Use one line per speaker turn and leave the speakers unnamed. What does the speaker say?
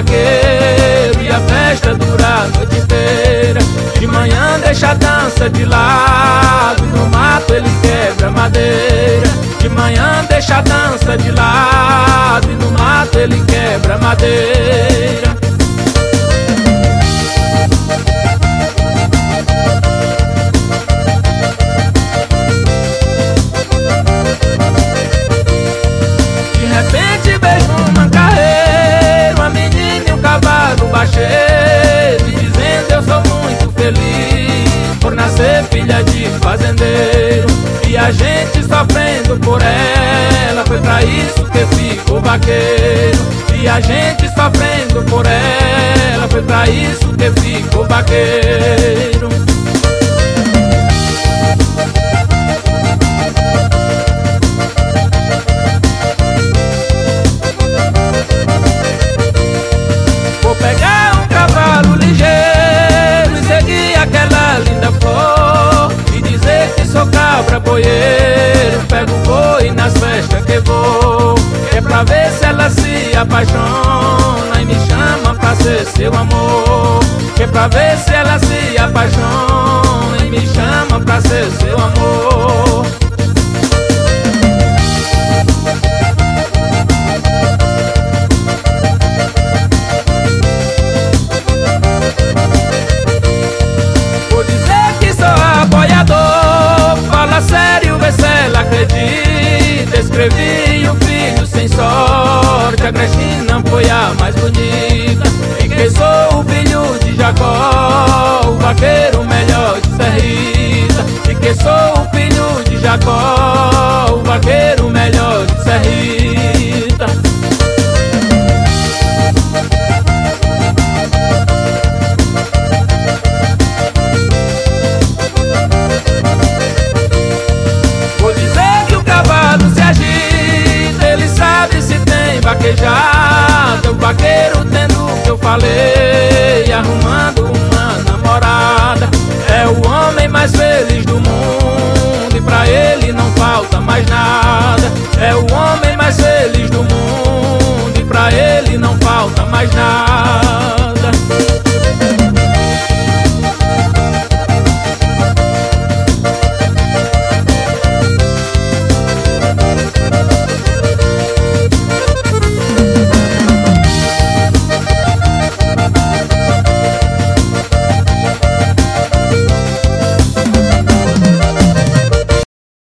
vaqueiro e a festa dura a noite inteira. De manhã deixa a dança de lado e no mato ele quebra madeira. De manhã deixa a dança de lado e no mato ele quebra madeira. De repente vejo um mancarreiro, uma menina e um cavalo baixeiro, e dizendo eu sou muito feliz por nascer filha de fazendeiro. E a gente sofrendo por ela, foi pra isso que ficou vaqueiro. E a gente sofrendo por ela, foi pra isso que ficou vaqueiro. Vou pegar um cavalo ligeiro e seguir aquela linda flor, e dizer que sou cabra boieiro, pego o boi nas festas que vou. É pra ver se ela se apaixona e me chama pra ser seu amor. É pra ver se ela se apaixona e me chama pra ser seu amor. Vou dizer que sou apoiador, fala sério, vê se ela acredita. Escrevi um filho sem sorte, a Cristina foi a mais bonita. E que sou o filho de Jacó, o vaqueiro melhor de Serrita. E que sou o filho de Jacó,